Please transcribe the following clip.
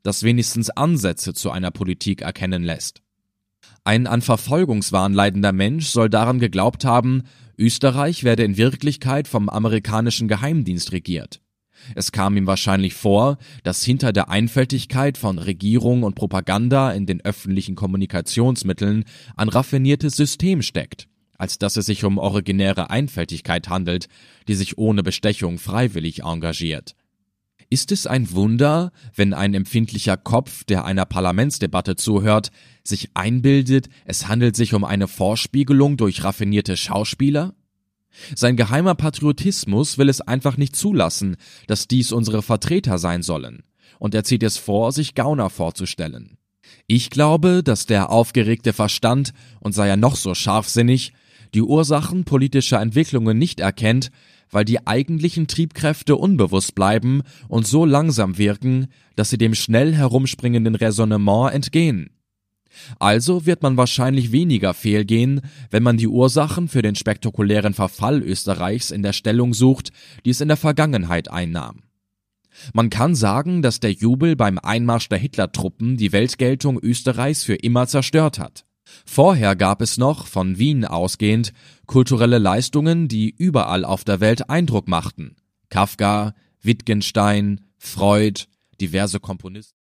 das wenigstens Ansätze zu einer Politik erkennen lässt. Ein an Verfolgungswahn leidender Mensch soll daran geglaubt haben, Österreich werde in Wirklichkeit vom amerikanischen Geheimdienst regiert. Es kam ihm wahrscheinlich vor, dass hinter der Einfältigkeit von Regierung und Propaganda in den öffentlichen Kommunikationsmitteln ein raffiniertes System steckt, als dass es sich um originäre Einfältigkeit handelt, die sich ohne Bestechung freiwillig engagiert. Ist es ein Wunder, wenn ein empfindlicher Kopf, der einer Parlamentsdebatte zuhört, sich einbildet, es handelt sich um eine Vorspiegelung durch raffinierte Schauspieler? Sein geheimer Patriotismus will es einfach nicht zulassen, dass dies unsere Vertreter sein sollen, und er zieht es vor, sich Gauner vorzustellen. Ich glaube, dass der aufgeregte Verstand, und sei er noch so scharfsinnig, die Ursachen politischer Entwicklungen nicht erkennt, weil die eigentlichen Triebkräfte unbewusst bleiben und so langsam wirken, dass sie dem schnell herumspringenden Raisonnement entgehen. Also wird man wahrscheinlich weniger fehlgehen, wenn man die Ursachen für den spektakulären Verfall Österreichs in der Stellung sucht, die es in der Vergangenheit einnahm. Man kann sagen, dass der Jubel beim Einmarsch der Hitlertruppen die Weltgeltung Österreichs für immer zerstört hat. Vorher gab es noch, von Wien ausgehend, kulturelle Leistungen, die überall auf der Welt Eindruck machten. Kafka, Wittgenstein, Freud, diverse Komponisten.